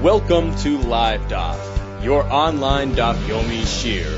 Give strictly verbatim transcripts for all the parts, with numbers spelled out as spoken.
Welcome to Live Daf, your online Daf Yomi Shir.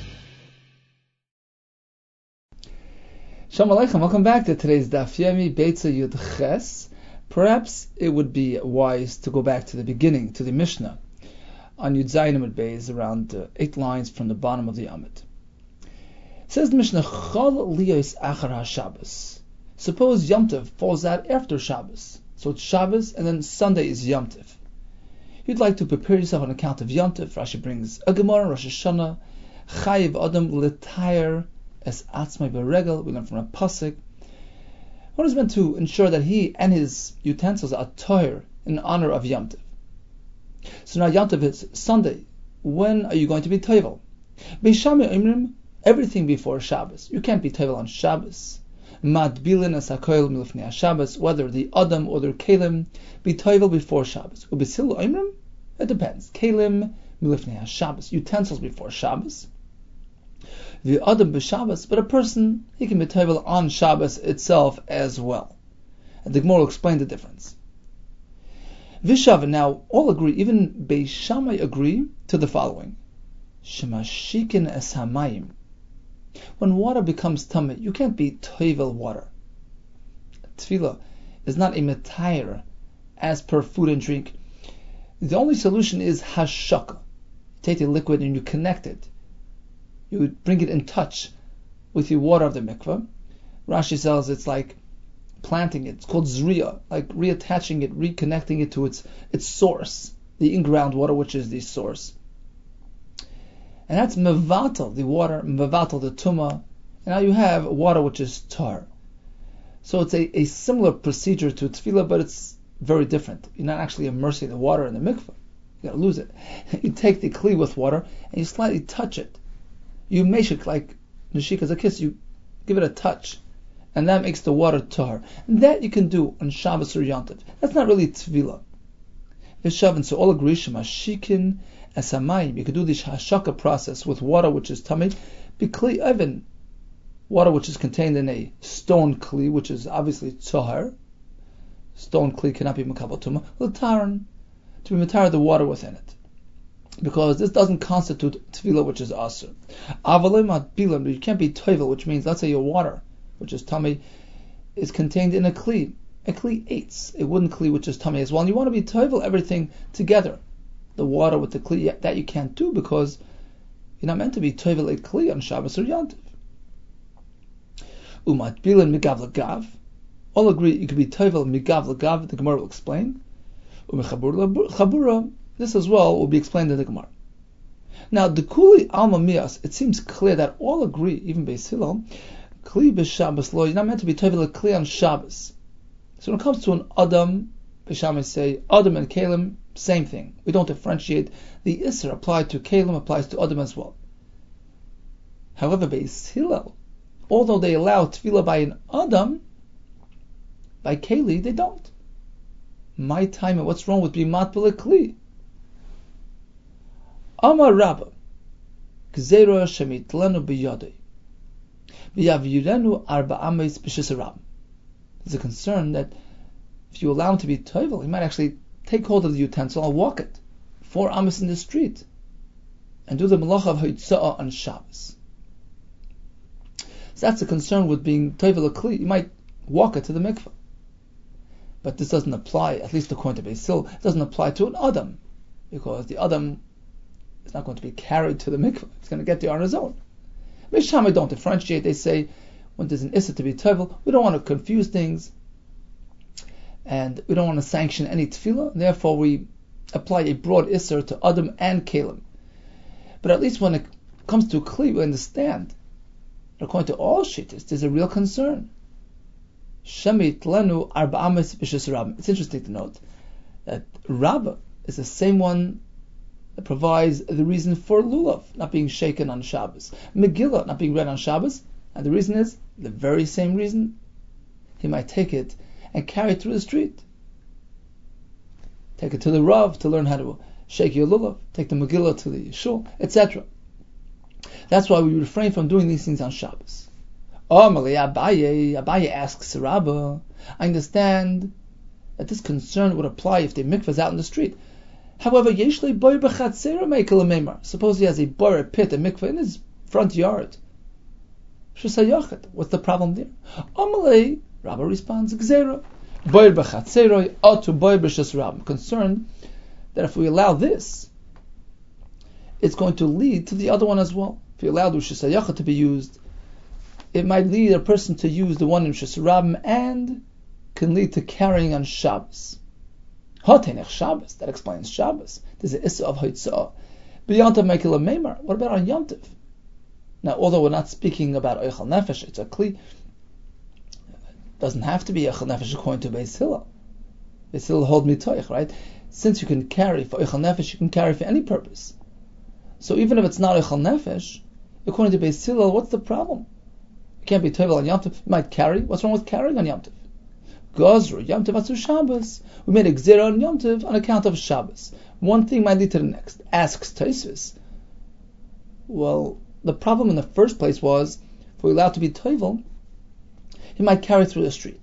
Shalom Aleichem, welcome back to today's Daf Yomi Beitza Yud Ches. Perhaps it would be wise to go back to the beginning, to the Mishnah, on Yud Zayin Amud Beis, around uh, eight lines from the bottom of the Amud. It says the Mishnah, Chol liyos achar ha-Shabbos. Suppose Yom Tov falls out after Shabbos. So it's Shabbos, and then Sunday is Yom Tov. You'd like to prepare yourself on account of Yom Tov. Rashi brings a Gemara, Rosh Hashanah, Chayiv Adam l'tayr es atzmai beregel. We learn from a pasuk. One is meant to ensure that he and his utensils are toyer in honor of Yom Tov. So now Yom Tov is Sunday. When are you going to be toivel? Beis Shammai Imrim, everything before Shabbos. You can't be toivel on Shabbos. Madbilin as hakoil milfnei Shabbos, whether the Adam or the Kalim be toivel before Shabbos. Ubesil Imrim, it depends. Kalim milfnei Shabbos, utensils before Shabbos. The Adam b'Shabbos, but a person, he can be toivel on Shabbos itself as well. And the Gemara will explain the difference. Vishav, now all agree, even Beis Shammai agree to the following. Shemashikin es hamayim. When water becomes tummy, you can't be toivel water. Tefillah is not a metayr as per food and drink. The only solution is hashaka. You take the liquid and you connect it. You bring it in touch with the water of the mikveh. Rashi says it's like planting it. It's called zriya, like reattaching it, reconnecting it to its its source, the in-ground water, which is the source. And that's mevatel, the water, mevatel, the tumah. And now you have water which is tar. So it's a, a similar procedure to tefillah, but it's very different. You're not actually immersing the water in the mikveh. You gotta lose it. You take the kli with water and you slightly touch it. You make it like neshika as a kiss. You give it a touch, and that makes the water tar. And that you can do on Shabbos or Yom Tov. That's not really tefillah. Vishavin, so all agree shemashikin as hamayim. You can do this hashaka process with water which is tummy, bikli even water which is contained in a stone kli, which is obviously tzahar. Stone kli cannot be makabel tumah. L'taran, to be matar the water within it, because this doesn't constitute tefillah, which is asur. Avalim bilam, you can't be toivel, which means, let's say your water, which is tummy, is contained in a kli. A kli eitz, a wooden kli which is tummy as well. And you want to be toivel everything together. The water with the kli, that you can't do because you're not meant to be toivel a kli on Shabbos or Yom Tov. Umat bilan migav l'gav. All agree you could be toivel migav l'gav. The Gemara will explain. Umechabura, this as well will be explained in the Gemara. Now, the kuli alma mias, it seems clear that all agree, even Beis Hillel, kli b'Shabbos lo, you're not meant to be toivel a kli on Shabbos. So when it comes to an Adam, Beis Shammai say, Adam and Kalim, same thing. We don't differentiate. The Isser applied to Kalim applies to Adam as well. However, Beis Hillel, although they allow tefillah by an Adam, by Kali, they don't. My time, and what's wrong with being matbel kli? Amar Rabba, Gzeira shemitlenu biyadei, v'yavirenu arba ames b'shisarab. There's a concern that if you allow him to be toivel, he might actually take hold of the utensil and walk it four amas in the street and do the malacha of hitza'ah on Shabbos. So that's a concern with being toivel a kli. You might walk it to the mikveh. But this doesn't apply, at least according to Beis Hillel, it doesn't apply to an Adam, because the Adam is not going to be carried to the mikveh. It's going to get there on his own. Beis Shammai don't differentiate. They say when there's an issa to be toivel, we don't want to confuse things, and we don't want to sanction any tefillah. Therefore, we apply a broad issa to Adam and Kalim. But at least when it comes to kli, we understand that according to all shittas, there's a real concern. Shemit lenu arba ames b'shis Rabbah. It's interesting to note that Rabbah is the same one that provides the reason for lulav not being shaken on Shabbos, Megillah not being read on Shabbos, and the reason is the very same reason. He might take it and carry it through the street, take it to the Rav to learn how to shake your lulav, take the Megillah to the shul, et cetera. That's why we refrain from doing these things on Shabbos. Amalei Abaye, Abaye asks Rabbah, I understand that this concern would apply if the mikveh is out in the street. However, Yeshle boy b'chatzera mekel meimar. Suppose he has a boy, a pit, a mikveh in his front yard. Shesayachet. What's the problem there? Amalei, Rabbi responds, Gzera. Boy b'chatzeroi, atu boy b'shas Rab. Concerned that if we allow this, it's going to lead to the other one as well. If you allow the Shesayachet to be used, it might lead a person to use the one in Shas Rabim and can lead to carrying on Shabbos. Hotenech Shabbos, that explains Shabbos. There's an Issa of Hoitzah. But Yontav Mekil Meimar, what about on Yontav? Now, although we're not speaking about Eichel Nefesh, it's a Kli. It doesn't have to be Eichel Nefesh according to Beis Hillel. Beis Hillel hold mitoich, right? Since you can carry for Eichel Nefesh, you can carry for any purpose. So even if it's not Eichel Nefesh, according to Beis Hillel, what's the problem? You can't be Tovel on Yom Tov. You might carry. What's wrong with carrying on Yom Tov? Gozru, Yom Tov Atzu Shabbos. We made a Gzera on Yom Tov on account of Shabbos. One thing might lead to the next. Asks Tosfos. Well, the problem in the first place was, if we're allowed to be Tovel, he might carry through the street.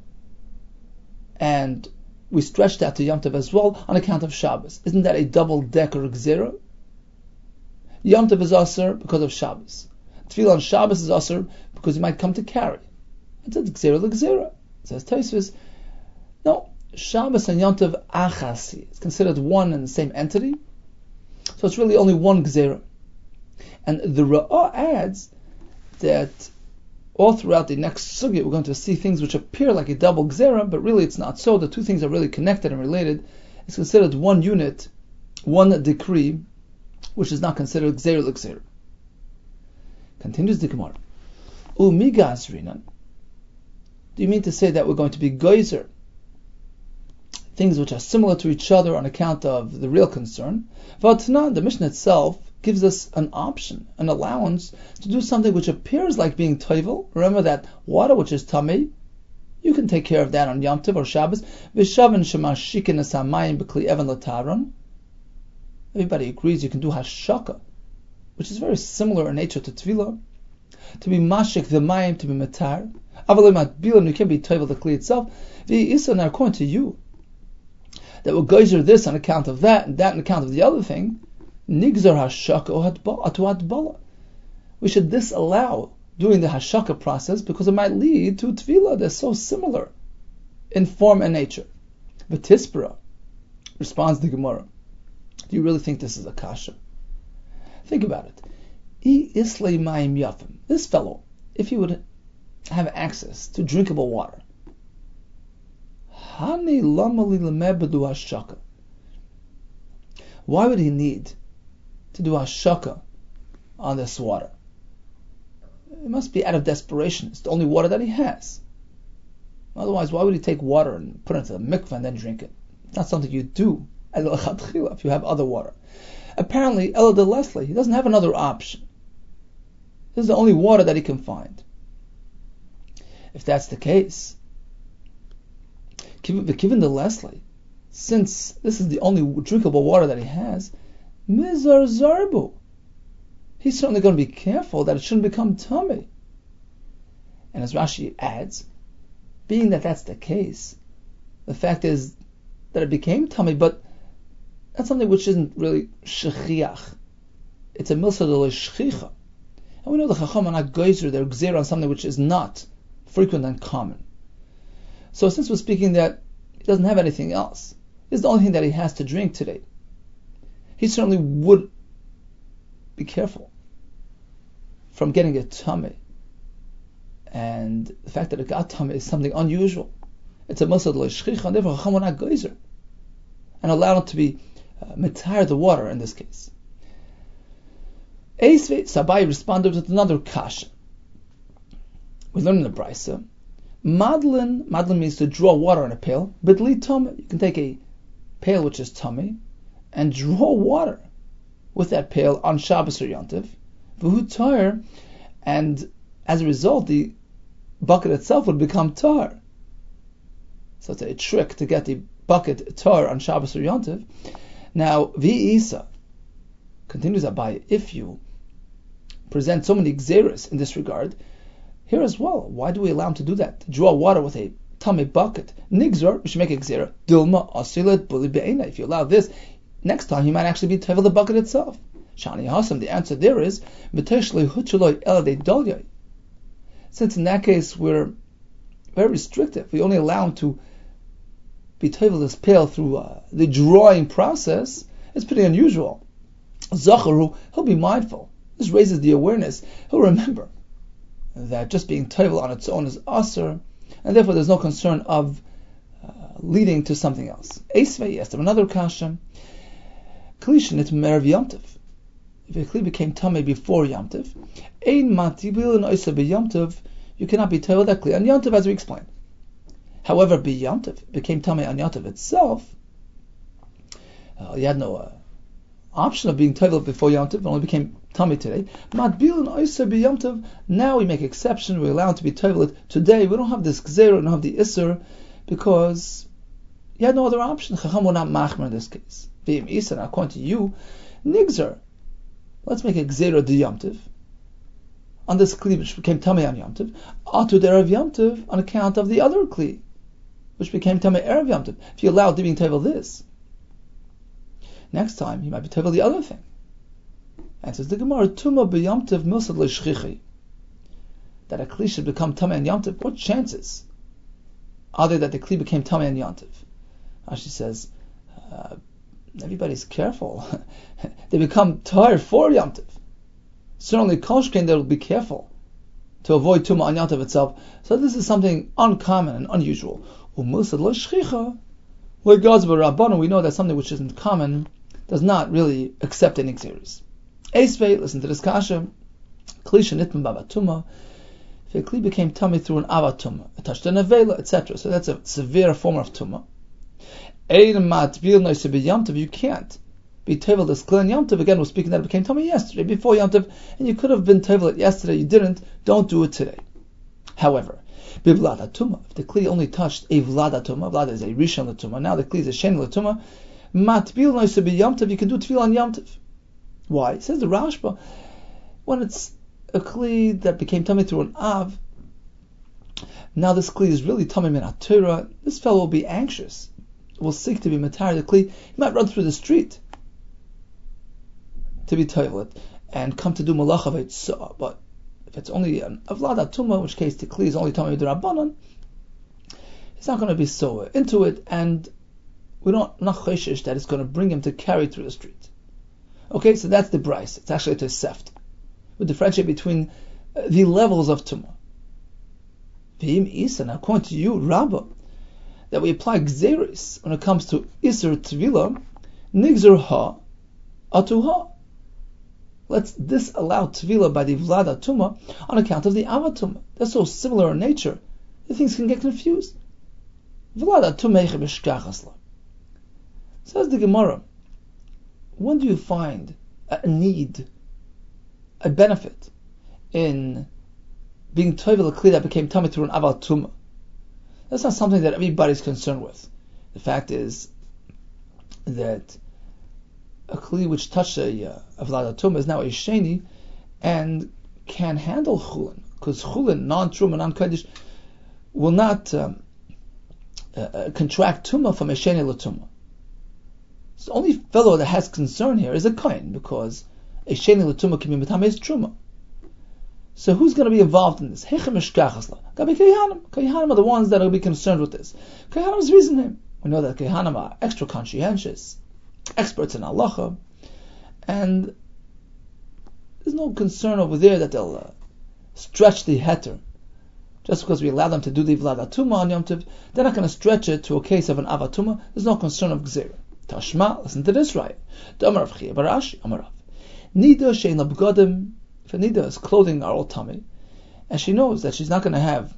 And we stretched out to Yom Tov as well on account of Shabbos. Isn't that a double-decker Gzera? Yom Tov is Asr because of Shabbos. Tefillah on Shabbos is Asr because you might come to carry. It's a Gzera l'Gzera. It says Tosfos. No, Shabbos and Yom Tov achasi. It's considered one and the same entity. So it's really only one Gzera. And the Ra'ah adds that all throughout the next sugya we're going to see things which appear like a double Gzera, but really it's not so. The two things are really connected and related. It's considered one unit, one decree, which is not considered Gzera l'Gzera. Continues the Gemara. Umigas rinan. Do you mean to say that we're going to be geyser, things which are similar to each other on account of the real concern? V'atnan, the Mishnah itself gives us an option, an allowance to do something which appears like being toivel. Remember that water which is tamei, you can take care of that on Yom Tov or Shabbos. V'shavin shemashikin esamayim b'kli even l'taron. Everybody agrees you can do hashaka, which is very similar in nature to tefillah, to be mashik the mayim, to be matar. Avalim bilan, you can be toivel the kli itself. V'isa, now according to you, that will geyser this on account of that, and that on account of the other thing, nigzar hashaka or atu bala. We should disallow doing the hashaka process because it might lead to tefillah. They're so similar in form and nature. V'tispera, responds the Gemara. Do you really think this is a kasha? Think about it. I islay mayim yafim. This fellow, if he would have access to drinkable water, hani lamali lemebedu hashaka. Why would he need to do hashaka on this water? It must be out of desperation. It's the only water that he has. Otherwise, why would he take water and put it into the mikveh and then drink it? It's not something you do if you have other water. Apparently, Ella de Leslie, he doesn't have another option. This is the only water that he can find. If that's the case, given the Leslie, since this is the only drinkable water that he has, Mizar Zarbu, he's certainly going to be careful that it shouldn't become tummy. And as Rashi adds, being that that's the case, the fact is that it became tummy, but that's something which isn't really shechiach. It's a milsa de shchicha. And we know the chacham are not geyser, they're gzera on something which is not frequent and common. So since we're speaking that he doesn't have anything else, this is the only thing that he has to drink today, he certainly would be careful from getting a tummy. And the fact that it got tummy is something unusual. It's a milsa de shchicha, and therefore chacham are not geyser and allow it to be uh, metar the water in this case. Eisve Sabai responded with another kasha. We learn in the Brisa, Madlin, Madlin means to draw water in a pail, but li tummy, you can take a pail which is tummy and draw water with that pail on Shabbos or Yom Tov, v'hu tar, and as a result the bucket itself would become tar. So it's a trick to get the bucket tar on Shabbos or Yom Tov. Now, v'isa, continues Abai, if you present so many gzeras in this regard, here as well, why do we allow him to do that? To draw water with a tummy bucket. Nigzor, we should make a gzera. Dilma asilet buli be'ena. If you allow this, next time he might actually be tevel the bucket itself. Shani Hasam, the answer there is, since in that case we're very restrictive, we only allow him to be tevel this pail through uh, the drawing process, it's pretty unusual. Zacharu, he'll be mindful. This raises the awareness. He'll remember that just being tevel on its own is asur, and therefore there's no concern of uh, leading to something else. Esvei asked him another kasha. Klishin it merev yomtiv. If a kli became tamei before yomtiv, ein matibil and oisa be yomtiv, you cannot be tevel that kli on yomtiv, as we explained. However, be yomtiv became tamei on yomtiv itself. Uh, you had no uh, option of being tevel before yomtiv, it only became tamei today. Matbil and oisa be yomtiv. Now we make exception. We allow him to be tevel today. We don't have this gzera, we don't have the isser, because you had no other option. Chacham will not machmer in this case. V'im isa, according to you, nigzer. Let's make a gzera de yomtiv on this kli which became tamei on yomtiv, atu derav yomtiv on account of the other kli which became tamei erev yomtiv. If you allow being tevel this, next time he might be tevel the other thing. And says the Gemara, tuma b'yomtiv milsad le'shchichi, that a kli should become tamei on yomtiv. What chances are there that the kli became tamei on yomtiv? Rashi says, uh, everybody's careful. They become tired for Yom Tov. Certainly, Kolshkein, they will be careful to avoid Tumah on Yom Tov itself. So this is something uncommon and unusual. Like God's Rabbanu, we know that something which isn't common does not really accept any xeris. Esvei, listen to this kasha. Kli shenitman b'avatuma. If a kli became tummy through an avatuma, it touched a nevela, et cetera. So that's a severe form of tumah. You can't be tevel this kli on Yom Tov. Again, we're speaking that it became tummy yesterday, before Yom Tov, and you could have been tevel it yesterday, you didn't, don't do it today. However, bivlada tuma, if the kli only touched a vlada tuma, vlada is a rishon latuma, now the kli is a sheni latuma, matbil noise be Yom Tov, you can do tefillah on Yom Tov. Why? It says the Rashba, when it's a kli that became tummy through an av, now this kli is really tummy min haTorah, this fellow will be anxious, will seek to be matar the kli. He might run through the street to be toilet and come to do malacha v'yitzah. But if it's only an avlada tuma, in which case the kli is only tamei d'Rabbanan, he's not going to be so into it, and we don't not choshesh that it's going to bring him to carry through the street. Okay, so that's the bris. It's actually a tosefta. We differentiate between uh, the levels of tuma. V'im isa, now according to you, Rabbah, that we apply gzeris when it comes to Isser Tvila, Nigzer Ha, Atu Ha. Let's disallow Tvila by the Vlada Tuma on account of the Avatuma. They're so similar in nature that things can get confused. Vlada Tumeiche B'shkachasla. Says the Gemara, when do you find a need, a benefit in being Toivel a Kli that became Tamei through an Avatuma? That's not something that everybody's concerned with. The fact is that a kli which touched a uh, vlada tumah is now a sheni and can handle chulin, because chulin, non-truma, non-kaddish, will not um, uh, contract tumah from a sheni l'tumah. So the only fellow that has concern here is a kohen, because a sheni l'tumah can be metames truma. So who's going to be involved in this? Hechem eshkachasla. Gabi Kehanim. Kehanim are the ones that will be concerned with this. Kehanim is reason him. We know that Kehanim are extra conscientious, experts in halacha, and there's no concern over there that they'll uh, stretch the heter. Just because we allow them to do the vlada tuma on Yom Tov, they're not going to stretch it to a case of an avatuma. There's no concern of gzera. Tashma, listen to this right. Damar of Chia Barashi, Amarav. Nida shein labgodim. If Anida's clothing are all tummy, and she knows that she's not going to have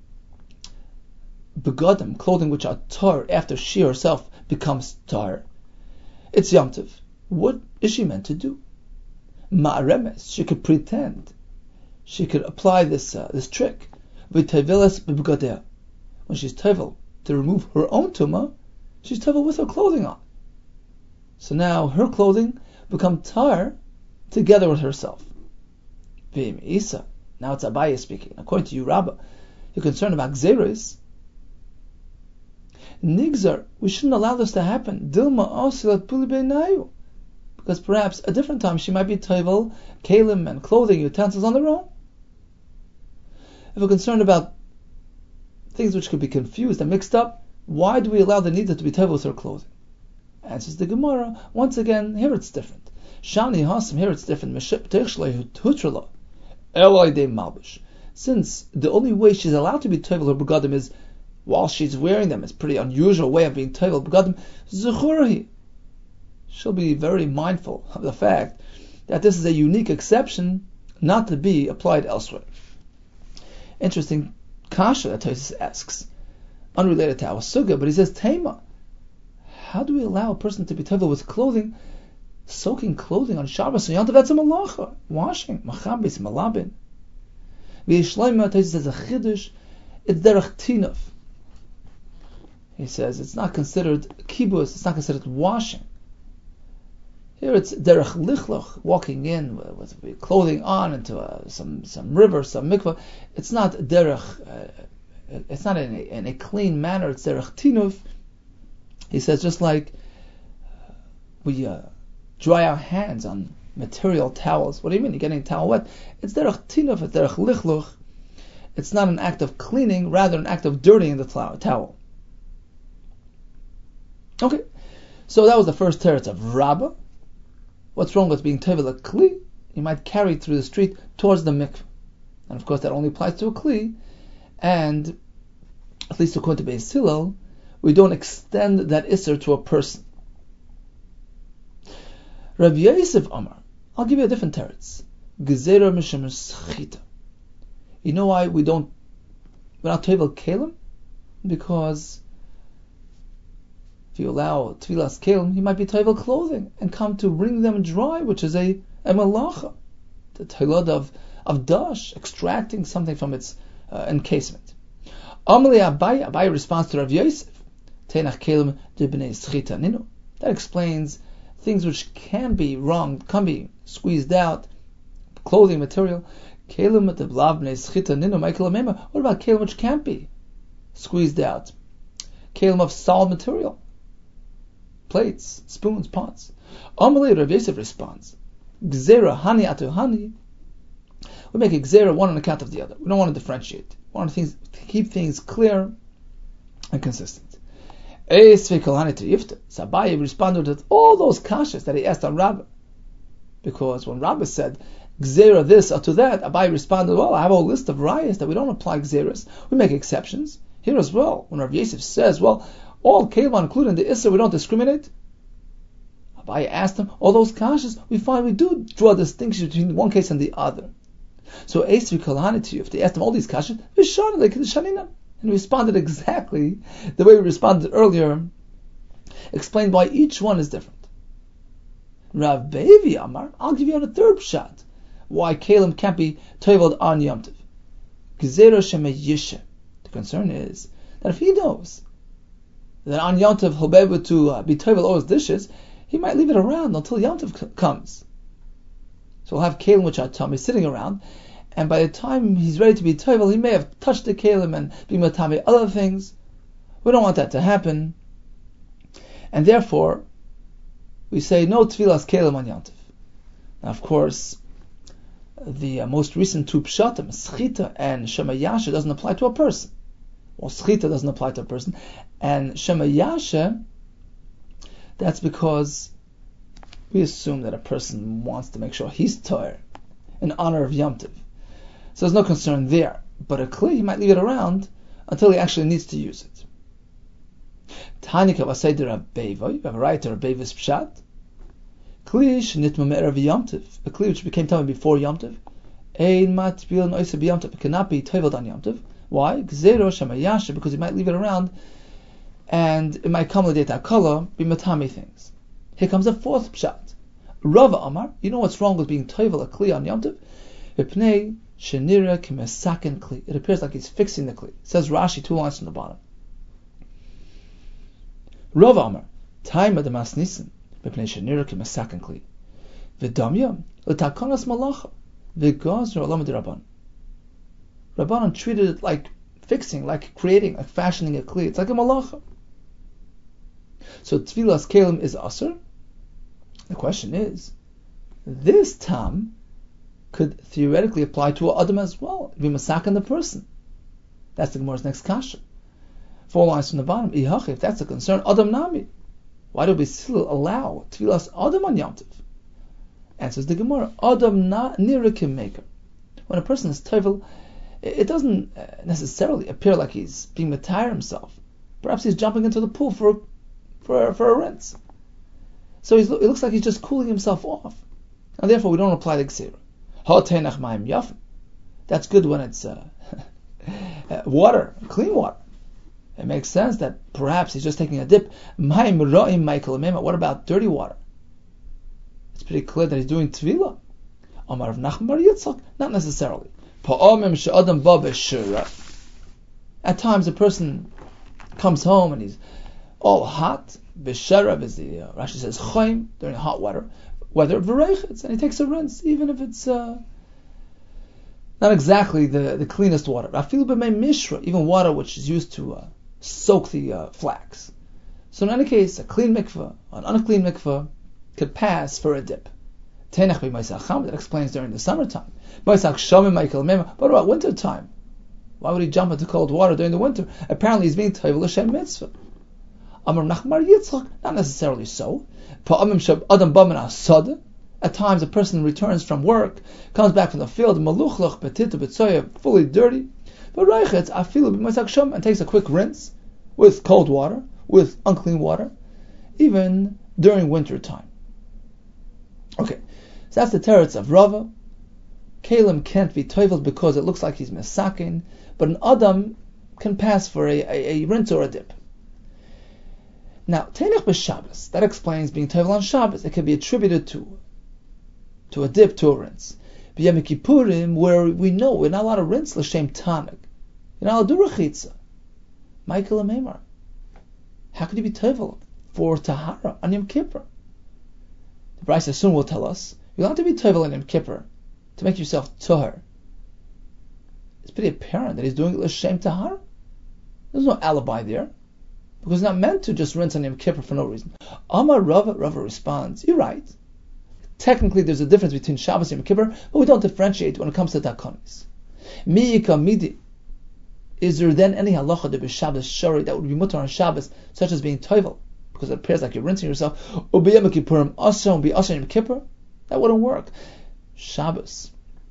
begodim, clothing which are tar after she herself becomes tar, it's Yom Tov. What is she meant to do? Ma'aremes, she could pretend, she could apply this uh, this trick. V'teveles b'begodea. When she's tevel to remove her own tumah, she's tevel with her clothing on. So now her clothing become tar together with herself. V'im Isa. Now it's Abaye speaking. According to you, Rabbah, you're concerned about Xeris. Nigzar, we shouldn't allow this to happen. Dilma asilat puli beinayu. Because perhaps a different time she might be toivel, kalim and clothing utensils on their own. If we're concerned about things which could be confused and mixed up, why do we allow the nida to be toivel with her clothing? Answers the Gemara. Once again, here it's different. Shani hasim, here it's different. Since the only way she's allowed to be toivel her begadim is while she's wearing them. It's a pretty unusual way of being toivel begadim. Zuchurahi. She'll be very mindful of the fact that this is a unique exception not to be applied elsewhere. Interesting kasha that Tosfos asks, unrelated to our sugya, but he says, Tema, how do we allow a person to be toivel with clothing, soaking clothing on Shabbos and Yom Tov? That's a malacha, washing, machabis, malabin. V'yishleima, Tosfos says a chiddush, it's derech tinov. He says it's not considered kibus, it's not considered washing. Here it's derech lichloch, walking in with, with clothing on into a, some some river, some mikvah. It's not derech, uh, it's not in a, in a clean manner. It's derech tinuv. He says just like we uh, dry our hands on material towels. What do you mean? You're getting a towel wet? It's derech tinuv. It's derech lichloch. It's not an act of cleaning, rather an act of dirtying the towel. Okay, so that was the first teretz of Rabbah. What's wrong with being tevel a kli? You might carry it through the street towards the mikveh. And of course that only applies to a kli. And at least according to Beis Hillel, we don't extend that isser to a person. Rav Yosef Amar, I'll give you a different teretz. Gezerah mishum schita. You know why we don't, we're not tevel kelim? Because if you allow tvilas kelim, he might be tevel clothing and come to wring them dry, which is a, a malacha, the teilad of of dash, extracting something from its uh, encasement. Amalei Abaye, Abaye responds to Rav Yosef, Teinach kelim de bnei schita ninu. That explains things which can be wrong, can be squeezed out, clothing material. Kelim de blav bnei schita ninu ma'ikelim mema. What about kelim which can't be squeezed out? Kelim of solid material. Plates, spoons, pots. Amalei, Rav Yosef responds, Gzera hani atu hani. We make a gzera one on account of the other. We don't want to differentiate. We want to, things, to keep things clear and consistent. So Abaye responded with all those kashas that he asked on Rabbah. Because when Rabbah said, gzera this or to that, Abaye responded, well, I have a whole list of rayas that we don't apply gzeras. We make exceptions. Here as well, when Rav Yosef says, well, all kelim including the isser, we don't discriminate. Abaye asked him, all those kashas, we find we do draw a distinction between one case and the other. So Eisvi Kalani to you, if they asked him all these kashas, and he responded exactly the way we responded earlier, explained why each one is different. Rav Bevi Amar, I'll give you a third shot why kelim can't be toivled on Yom Tov. Gezerah shema yishe. The concern is that if he knows that on Yom Tov he'll be able to uh, be toivel all his dishes, he might leave it around until Yom Tov c- comes. So we'll have kelim which are tummy sitting around, and by the time he's ready to be toivel, he may have touched the kelim and be matame other things. We don't want that to happen, and therefore we say no tfilas kelim on Yom Tov. Now, of course, the uh, most recent two pshatim, schita and shema yasha, doesn't apply to a person. Well, schita doesn't apply to a person, and shema yasha, that's because we assume that a person wants to make sure he's toir in honor of Yom Tov. So there's no concern there. But a kli, he might leave it around until he actually needs to use it. Tanika v'aseider Rabbeva, you have a right to Rabbeva's pshat. Kli shenitma me'erav Yom Tov, a kli which became tamei before Yom Tov, ein matbil noisa b'Yom Tov, it cannot be toivled on Yom Tov. Why? Gzero shema yasha, because he might leave it around and it might come with the takala, be matami things. Here comes a fourth pshat. Rava Amar, you know what's wrong with being toivel a kli on Yom Tov? V'pnei shenira k'mesaken kli. It appears like he's fixing the kli. It says Rashi two lines from the bottom. Rava Amar, taima demas nissen, v'pnei shenira k'mesaken kli. V'damya l'takanas malacha, v'gazra olam d'Rabban. Rabbanan treated it like fixing, like creating, like fashioning a kli. It's like a malacha. So Tvilas Kelim is Asr. The question is, this tam could theoretically apply to Adam as well. Be masakin the person. That's the Gemara's next kasha. Four lines from the bottom. If that's a concern, Adam Nami. Why do we still allow Tvilas Adam on Yom Tov? Answers the Gemara. Adam na nirakim maker. When a person is tevel, it doesn't necessarily appear like he's being matayr himself. Perhaps he's jumping into the pool for for for a rinse. So he's, it looks like he's just cooling himself off, and therefore we don't apply the gsira. Ha-tenach ma'im yafim. That's good when it's uh, water, clean water. It makes sense that perhaps he's just taking a dip. Ma'im ra'im Michael Mema. What about dirty water? It's pretty clear that he's doing tvila. Amar of Nachman bar Yitzchak, not necessarily. Pa'amim she'adam ba b'shura. At times a person comes home and he's all hot. B'shara is the uh, Rashi says chayim during hot weather, weather v'reichitz, and he takes a rinse even if it's uh, not exactly the, the cleanest water. Afilu b'mei mishra, even water which is used to uh, soak the uh, flax. So in any case, a clean mikveh, an unclean mikveh could pass for a dip. Tenach b'maisach cham, that explains during the summertime. Maisach shamim Michael Mema. What about winter time? Why would he jump into cold water during the winter? Apparently he's being toivel l'shem mitzvah. Amar Nachman bar Yitzchak, not necessarily so. Pa'amim shab adam ba min asada. At times a person returns from work, comes back from the field, maluchlach petitu b'tzoya, fully dirty, but reichetz afilu b'maisach sham, and takes a quick rinse with cold water, with unclean water, even during winter time. Okay, so that's the teretz of Rava. Kalim can't be toivel because it looks like he's mesakin, but an adam can pass for a, a, a rinse or a dip. Now, Tenech b'Shabbos, that explains being toivel on Shabbos. It can be attributed to to a dip, to a rinse. B'Yom Kippurim, where we know we're not allowed to rinse l'shem taneg, you're not allowed to do rechitza. Michael Amemar, how could you be toivel for tahara on Yom Kippur? The Brisa soon will tell us you're allowed to be toivel on Yom Kippur to make yourself tahar. It's pretty apparent that he's doing it l'shem tahara. There's no alibi there, because it's not meant to just rinse on Yom Kippur for no reason. Amar Rava, Rava responds, you're right. Technically there's a difference between Shabbos and Yom Kippur, but we don't differentiate when it comes to takonis. Mi'ika midi. Is there then any halacha de b'Shabbos shari that would be mutar on Shabbos, such as being toivel, because it appears like you're rinsing yourself? Or b'Yom Kippurim asam b'asam Yom Kippur? That wouldn't work. Shabbos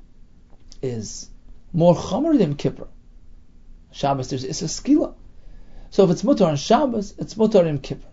is more chomer than Yom Kippur. Shabbos there's issa skila. So if it's mutar on Shabbos, it's mutar on Yom Kippur.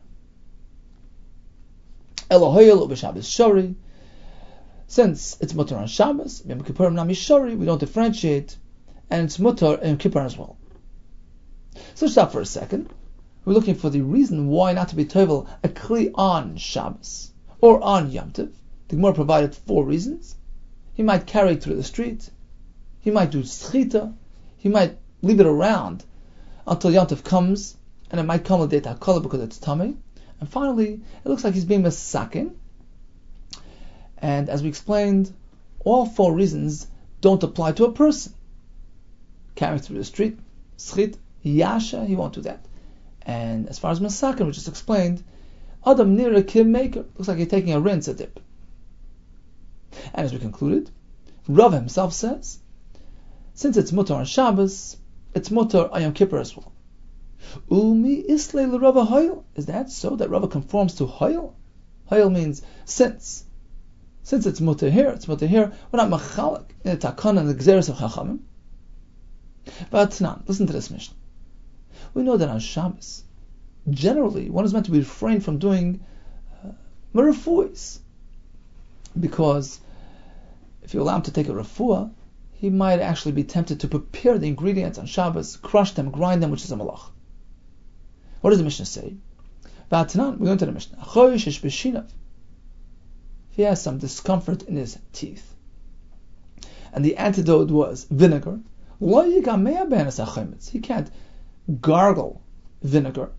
Elohoyel or b'Shabbos shari. Since it's mutar on Shabbos, Yom Kippurim nami shari, we don't differentiate, and it's mutar on Yom Kippur as well. So let's stop for a second. We're looking for the reason why not to be toivel a kli on Shabbos or on Yom Tov. The Gemara provided four reasons. He might carry it through the street. He might do schita. He might leave it around until Yom Tov comes, and it might come with data color because it's tummy. And finally, it looks like he's being mesakin. And as we explained, all four reasons don't apply to a person. Carrying through the street, schit, yasha, he won't do that. And as far as mesakin, we just explained, adam nira kim maker, looks like you're taking a rinse, a dip. And as we concluded, Rav himself says, since it's mutar on Shabbos, it's mutar on Yom Kippur as well. Umi islay l'Rava Hoyel. Is that so that Rava conforms to Hoyel? Hoyel means since. Since it's mutar here, it's mutar here. We're not machalik in the takana and the gzeres of Chachamim. But now, listen to this mission. We know that on Shabbos, generally, one is meant to be refrained from doing uh, merafuis, because if you allow him to take a refuah, he might actually be tempted to prepare the ingredients on Shabbos, crush them, grind them, which is a malach. What does the Mishnah say? V'atanan, we go into the Mishnah. Choyishish b'shinav. He has some discomfort in his teeth, and the antidote was vinegar. He can't gargle vinegar.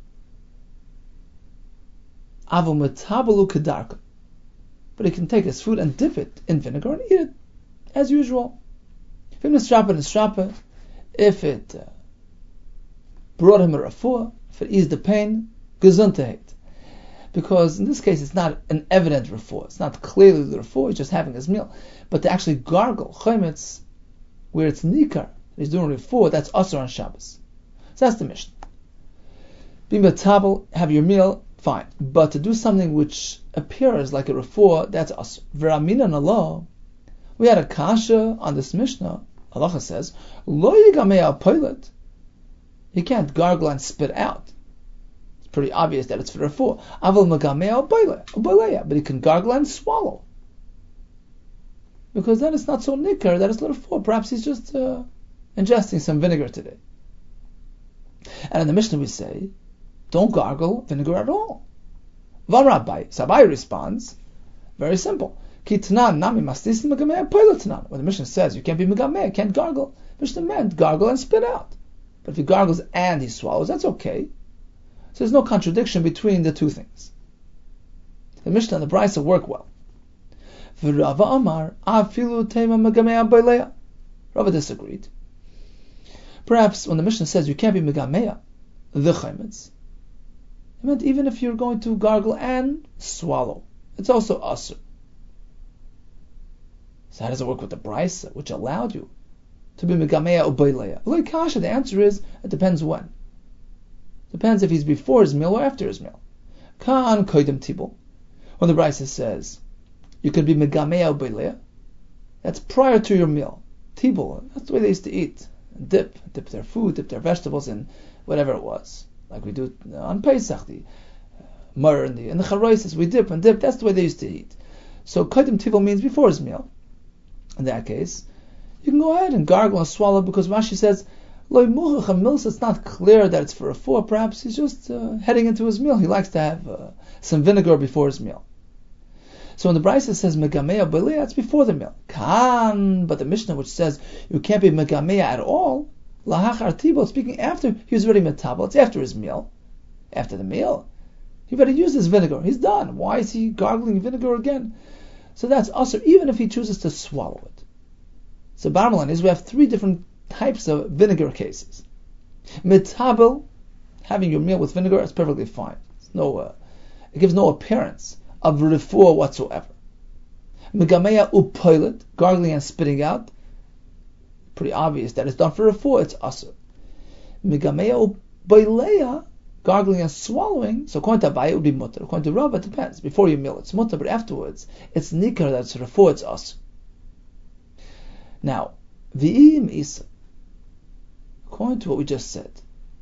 But he can take his food and dip it in vinegar and eat it as usual. If it uh, brought him a refuah, if it eased the pain, gesundheit. because in this case it's not an evident refuah. It's not clearly the refuah, he's just having his meal. But to actually gargle chometz, where it's nikar, he's doing refuah, that's asur on Shabbos. So that's the Mishnah. Being metabel, have your meal, fine. But to do something which appears like a refuah, that's asur. V'raminan Allah, we had a kasha on this Mishnah. Halacha says, lo yigamei al poilet. He can't gargle and spit out. It's pretty obvious that it's for refuah. Aval megamei al boileya, but he can gargle and swallow. Because then it's not so nicker that it's refuah. Perhaps he's just uh, ingesting some vinegar today. And in the Mishnah we say, don't gargle vinegar at all. V'Rabbai, Sabai responds, very simple. When the Mishnah says you can't be megameh, can't gargle, Mishnah meant gargle and spit out. But if he gargles and he swallows, that's okay. So there's no contradiction between the two things. The Mishnah and the Brisa work well. Rava Amar, afilu tema megameh boileya. Rava disagreed. Perhaps when the Mishnah says you can't be megameh, the chometz, it meant even if you're going to gargle and swallow, it's also asur. So how does it work with the Brisa, which allowed you to be megameya or boileya? Well, kasha, the answer is, it depends when. Depends if he's before his meal or after his meal. Kan koidem tibul. When the Brisa says, you could be megameya or boileya, that's prior to your meal. Tibul, that's the way they used to eat. Dip, dip their food, dip their vegetables in whatever it was. Like we do on Pesach, the uh, myrrh and the, and the charoises, we dip and dip, that's the way they used to eat. So koidem tibul means before his meal. In that case, you can go ahead and gargle and swallow, because Rashi says, Loi muchach milsa, it's not clear that it's for a refuah. Perhaps he's just uh, heading into his meal. He likes to have uh, some vinegar before his meal. So when the Brisa says megameya boileya, it's before the meal. Kan, but the Mishnah which says you can't be megameya at all, lahachar tibul, speaking after he was already metabel, it's after his meal. After the meal, he already used his vinegar. He's done. Why is he gargling vinegar again? So that's asur, even if he chooses to swallow it. So bottom line is we have three different types of vinegar cases. Metabel, having your meal with vinegar, is perfectly fine. It's no, uh, it gives no appearance of refuah whatsoever. Megameya upoilet, gargling and spitting out, pretty obvious that it's done for refuah, it's asur. Megameya uboileya, gargling and swallowing, so according to Abaye it would be mutter. According to Rava, it depends. Before your meal it's mutter, but afterwards it's nikar, that's refuah, it's asur. Now, v'im isa, according to what we just said,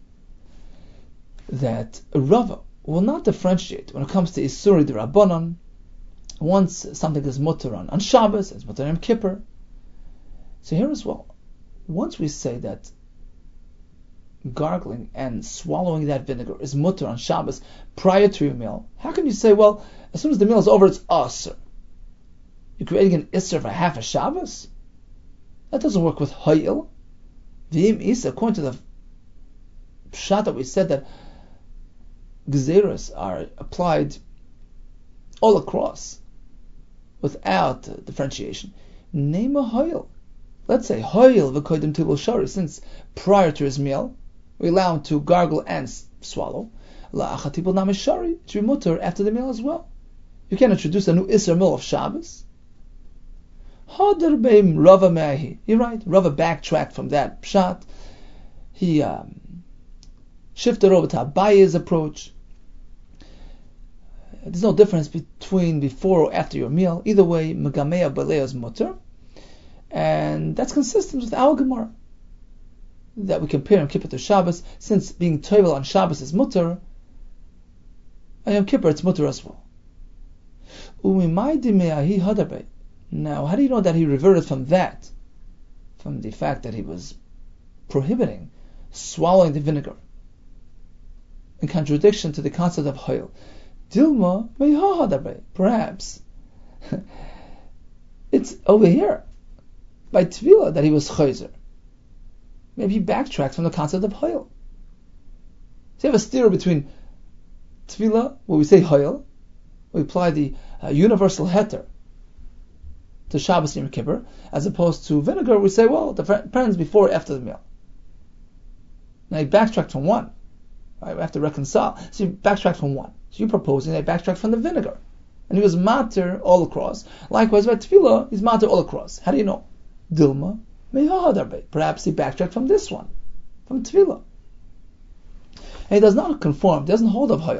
that Rava will not differentiate when it comes to isuri d'Rabbanan. Once something is mutter on, on Shabbos, it's mutter on Kippur. So here as well, once we say that gargling and swallowing that vinegar is mutter on Shabbos prior to your meal, how can you say, well, as soon as the meal is over, it's asur? You're creating an isser for half a Shabbos? That doesn't work with hayil. V'im isa, according to the pshat that we said that gzeros are applied all across without uh, differentiation. Name a hayil. Let's say hayil v'kodim tibul shari, since prior to his meal we allow him to gargle and swallow. La'achat tibul namish shari, it should be mutter after the meal as well. You can't introduce a new isser meal of Shabbos. Hadar beim Rava me'ahi. You're right. Rava backtracked from that pshat. He um, shifted over to Abaye's approach. There's no difference between before or after your meal. Either way, megameya boileya is mutter, and that's consistent with our Gemara that we compare Yom Kippur to Shabbos. Since being tovel on Shabbos is mutter, on Yom Kippur it's mutter as well. Umimaydi me'ahi hadar bei. Now, how do you know that he reverted from that? From the fact that he was prohibiting swallowing the vinegar, in contradiction to the concept of hayil. Dilma meiha, perhaps it's over here by Tvila that he was chayzer. Maybe he backtracked from the concept of hayil. So you have a steer between Tvila, where we say hayil, we apply the uh, universal heter to Shabbos and Yom Kippur, as opposed to vinegar, we say, well, it depends before or after the meal. Now you backtrack from one. Right? We have to reconcile. So you backtrack from one. So So you're proposing that he backtracked from the vinegar. And he was matir all across. Likewise, by tefillah, he's matir all across. How do you know? Dilma mehahadarbe. Perhaps he backtracked from this one, from tefillah. And he does not conform, he doesn't hold of hayil.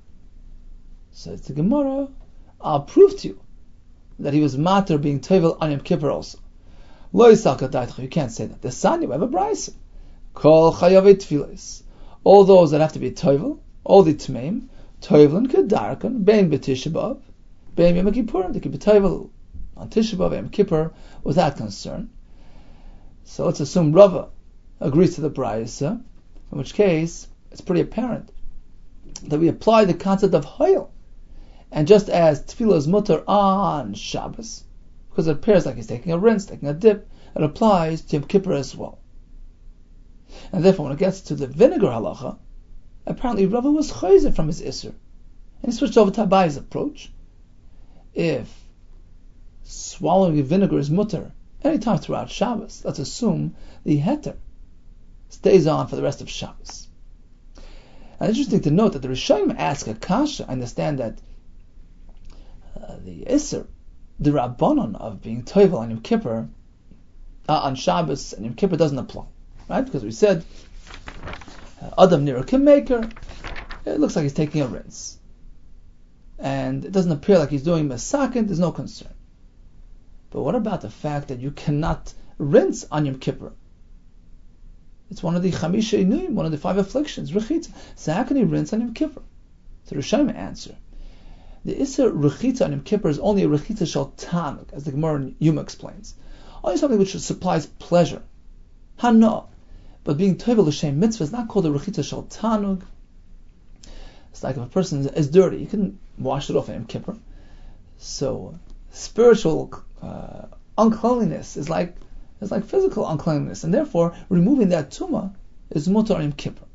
So it's the Gemara, I'll prove to you that he was matir being tevel on Yom Kippur also. Lo yisaka daitach, you can't say that. The son, you have a brayso. Kol chayavei tefillas. All those that have to be tevel, all the tmeim, tevelin kedarkan, bein b'tisha b'av, bein Yom Kippurim, they could be tevel on Tisha B'av, Yom Kippur, without concern. So let's assume Rava agrees to the brayso, in which case it's pretty apparent that we apply the concept of hayil. And just as tefillah is mutter on Shabbos, because it appears like he's taking a rinse, taking a dip, it applies to Yom Kippur as well. And therefore, when it gets to the vinegar halacha, apparently Rava was chayzer from his isser, and he switched over to Abaye's approach. If swallowing vinegar is mutter any time throughout Shabbos, let's assume the heter stays on for the rest of Shabbos. And it's interesting to note that the Rishonim ask a kasha. I understand that uh, the Isser, the Rabbanon of being Toivel on Yom Kippur, uh, on Shabbos and Yom Kippur doesn't apply, right? Because we said uh, Adam Nira Kimmaker, it looks like he's taking a rinse, and it doesn't appear like he's doing Mesakin. There's no concern. But what about the fact that you cannot rinse on Yom Kippur? It's one of the Chamisha Inuyim, one of the five afflictions, Rechitza. So how can he rinse on Yom Kippur? So Rishonim answer, the Isser Rechitza on Yom Kippur is only a Rechitza Shal Tanug, as the Gemara in Yuma explains. Only something which supplies pleasure. Hana. But being Toivel L'Shem Mitzvah is not called a Rechitza Shal Tanug. It's like if a person is dirty, you can wash it off on Yom Kippur. So spiritual uh, uncleanliness is like It's like physical uncleanliness, and therefore removing that tumah is mutar on Yom Kippur.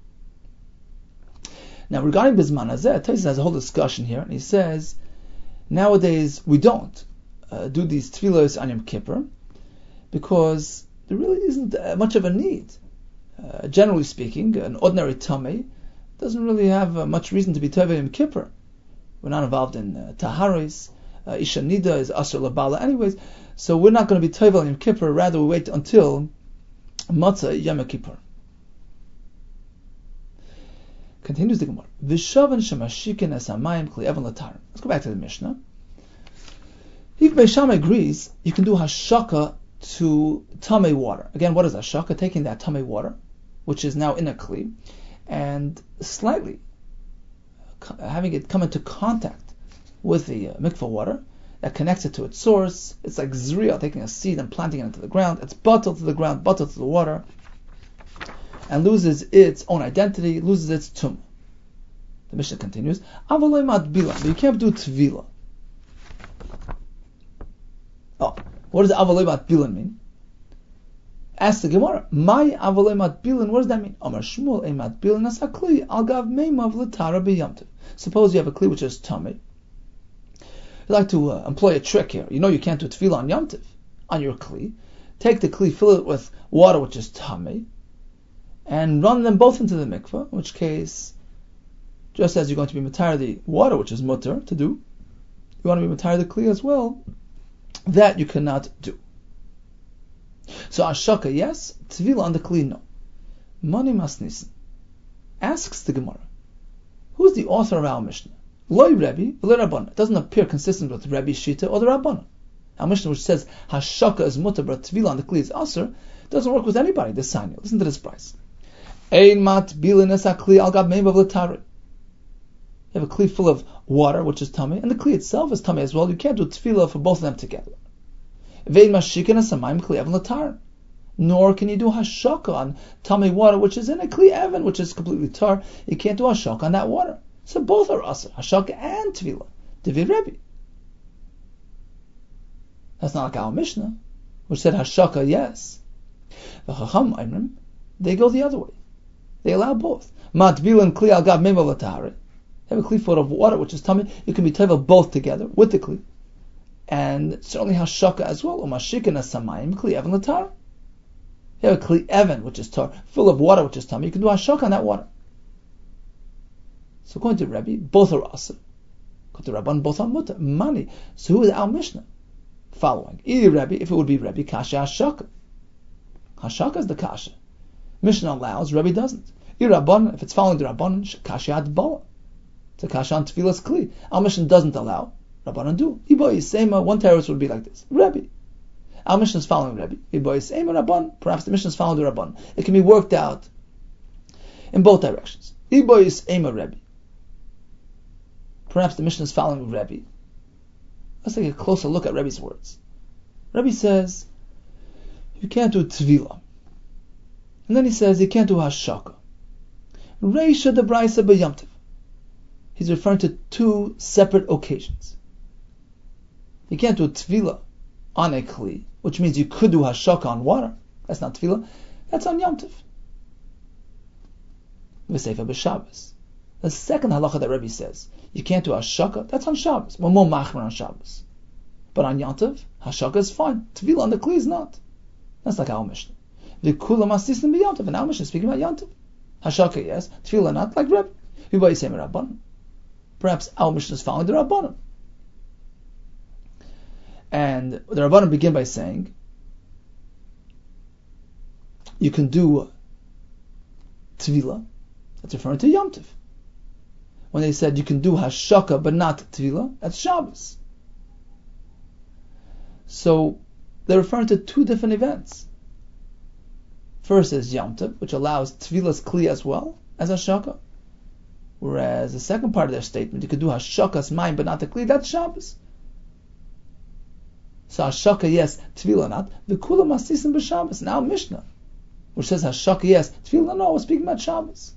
Now, regarding Bizman Hazeh, Tosfos has a whole discussion here, and he says nowadays we don't uh, do these tefillos on Yom Kippur because there really isn't uh, much of a need. Uh, generally speaking, an ordinary tamei doesn't really have uh, much reason to be tevei Yom Kippur. We're not involved in uh, taharis. Uh, Isha Nida is Asr Labala anyways, so we're not going to be Toivel on Yom Kippur, rather we wait until Matzah Yom Kippur. Continues the Gemara. V'shavan shemashikin es hamayim kli evan l'tarim. Let's go back to the Mishnah. If Beisham agrees, you can do hashaka to tamei water. Again, what is hashaka? Taking that tamei water, which is now in a kli, and slightly having it come into contact with the uh, mikvah water that connects it to its source. It's like zriya, taking a seed and planting it into the ground. It's bottled to the ground, bottled to the water, and loses its own identity, loses its tum. The Mishnah continues, Avalei matbila, but you can't do tvila. Oh, what does Avalei matbilan mean? Ask the Gemara, my Avalei matbilan, what does that mean? Amar Shmuel, a matbilan as hakli, al gav meimav l'tara b'yamtiv. Suppose you have a kli which is tamei. You like to uh, employ a trick here. You know you can't do tefillah on Yom Tov, on your kli. Take the kli, fill it with water which is tamei, and run them both into the mikveh, in which case, just as you're going to be matar the water which is mutter to do, you want to be matar the kli as well. That you cannot do. So ashaka, yes. Tefillah on the kli, no. Mani masnisin. Asks the Gemara, who's the author of our Mishnah? Loi Rebbe, Loi Rabbanan. It doesn't appear consistent with Rebbe Shita or the Rabbanan. Our Mishnah, which says hashaka is mutter, but tefillah on the kli is aser, doesn't work with anybody. This sign. Listen to this price. Ein mat bilin es hakli al gab meimav l'tari. You have a kli full of water, which is tummy, and the kli itself is tummy as well. You can't do tefillah for both of them together. Vein mashikin es hamayim kli evan l'tar. Nor can you do hashaka on tummy water, which is in a kli evan, which is completely tar. You can't do hashaka on that water. So both are aser, hashaka and tefillah. Divid Rebbe. That's not like our Mishnah, which said hashaka, yes. The Chacham Aimrim, they go the other way. They allow both. Matbilan kli al gab meimav l'tahari. Have a kli full of water, which is tummy. You can be tevel both together with the kli, and certainly hashaka as well. Umashikin asamayim kli evan l'tar. You have a kli evan, which is tar, full of water, which is tummy. You can do hashaka on that water. So according to Rebbe, both are asr. According to Rabban, both are mutter. Money. So who is our Mishnah following? Either Rebbe, if it would be Rebbe, kasha hashaka. Hashaka is the kasha. Mishnah allows, Rebbe doesn't. Either Rabban, if it's following the Rabban, kasha adbala. It's a kasha on tefilas kli. Our Mishnah doesn't allow. Rabbanan do. Ibo Yisema, one terrorist would be like this. Rebbe. Our Mishnah is following Rebbe. Ibo Yisema, Rabban. Perhaps the Mishnah is following the Rabban. It can be worked out in both directions. Ibo Yisema, Rebbe. Perhaps the Mishnah is following Rebbe. Let's take a closer look at Rebbe's words. Rebbe says, you can't do tvila. And then he says, you can't do hashaka. Reisha de Braisa b'yamtiv. He's referring to two separate occasions. You can't do tvila on a kli, which means you could do hashaka on water. That's not tvila. That's on yamtiv. V'seifa b'Shabbos. The second halacha that Rebbe says, you can't do hashaka, that's on Shabbos. We're more machmer on Shabbos. But on Yantiv, hashaka is fine. Tvila on the kli is not. That's like our Mishnah. V'kula masisnim b'yantiv. And our Mishnah is speaking about Yantiv. Hashaka yes, tvila not, like Rebbe. V'ba yisem Rabbanan. Perhaps our Mishnah is following the Rabbanan. And the Rabbanan begin by saying, you can do tvila, that's referring to Yom Tov. When they said you can do hashaka but not tvila, that's Shabbos. So they're referring to two different events. First is Yom Tov, which allows tvila's kli as well as hashaka. Whereas the second part of their statement, you could do hashaka's mind but not the kli, that's Shabbos. So hashaka yes, tvila not. The kula masisim b'Shabbos. Now Mishnah, which says hashaka yes, tvila no, we're speaking about Shabbos.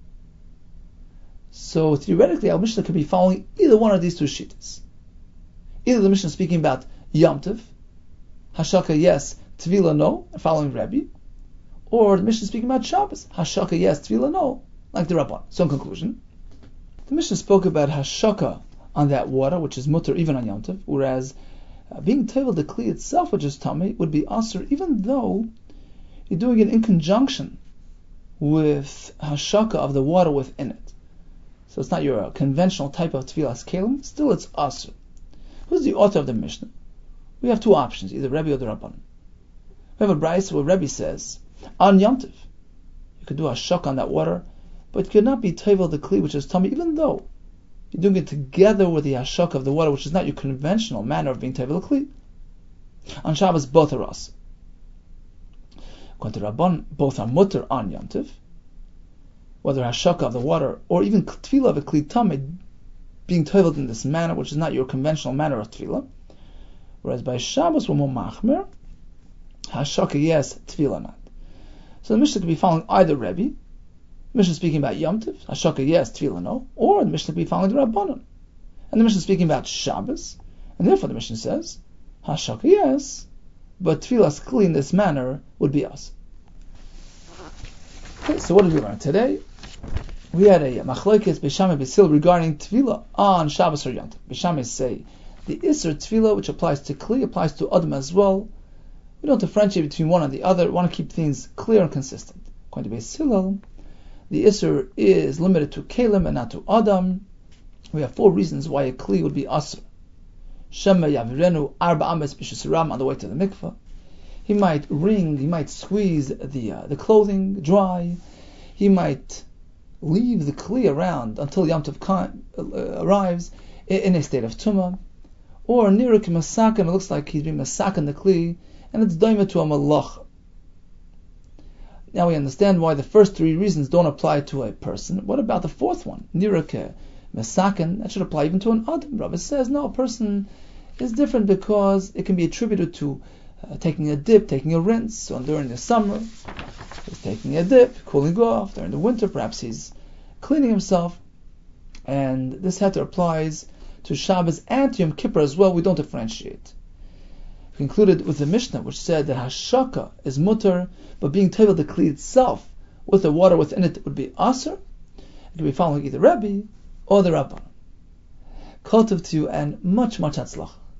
So theoretically, our Mishnah could be following either one of these two shittas. Either the Mishnah is speaking about Yom Tov, hashaka yes, tvila no, following Rebbe, or the Mishnah is speaking about Shabbos, hashaka yes, tvila no, like the Rabban. So in conclusion, the Mishnah spoke about hashaka on that water, which is mutter even on Yom Tov, whereas uh, being tevel the kli itself, which is tummy, would be asur, even though you're doing it in conjunction with hashaka of the water within it. So it's not your conventional type of tefillas kelim, still it's asur. Who's the author of the Mishnah? We have two options, either Rebbe or the Rabban. We have a brayso where Rebbe says, on Yom Tov, you could do a shak on that water, but it could not be tevel the kli, which is tummy, even though you're doing it together with the hashak of the water, which is not your conventional manner of being tevel the kli. On Shabbos, both are asur. According to Rabban, both are mutter on Yom Tov, whether hashaka of the water or even tefillah of a kli tamid being teveled in this manner, which is not your conventional manner of tefillah. Whereas by Shabbos we're more machmer, hashaka yes, tefillah not. So the Mishnah could be following either Rebbe, Mishnah speaking about Yom Tov, hashaka yes, tefillah no, or the Mishnah could be following the Rabbanon, and the Mishnah speaking about Shabbos, and therefore the Mishnah says hashaka yes, but tefillah's kli in this manner would be us. Okay, so what did we learn today? We had a machlokes Beishamai Basil regarding tefillah on Shabbos or Yom Tov. Beishamai say the Isser tefillah, which applies to kli, applies to Adam as well. We don't differentiate between one and the other. We want to keep things clear and consistent. According to Beis Hillel, the Isser is limited to Kalim and not to Adam. We have four reasons why a kli would be Asr. Shema Yavirenu Arba Ames B'Shisuram on the way to the mikveh. He might wring, he might squeeze the uh, the clothing dry. He might leave the kli around until Yom Tov con- uh, arrives in, in a state of tumah. Or niruk masakan, it looks like he's being masakan the kli, and it's daima to a malach. Now we understand why the first three reasons don't apply to a person. What about the fourth one? Niruk masakan, that should apply even to an adam. Rabbi says no, a person is different because it can be attributed to Uh, taking a dip, taking a rinse. So during the summer, he's taking a dip, cooling off. During the winter, perhaps he's cleaning himself. And this heter applies to Shabbos and to Yom Kippur as well. We don't differentiate. We concluded with the Mishnah, which said that hashaka is mutter, but being tevel the kli itself with the water within it would be aser. It could be following either Rebbe or the Rabban. Kol tov to you and much, much hatzlach.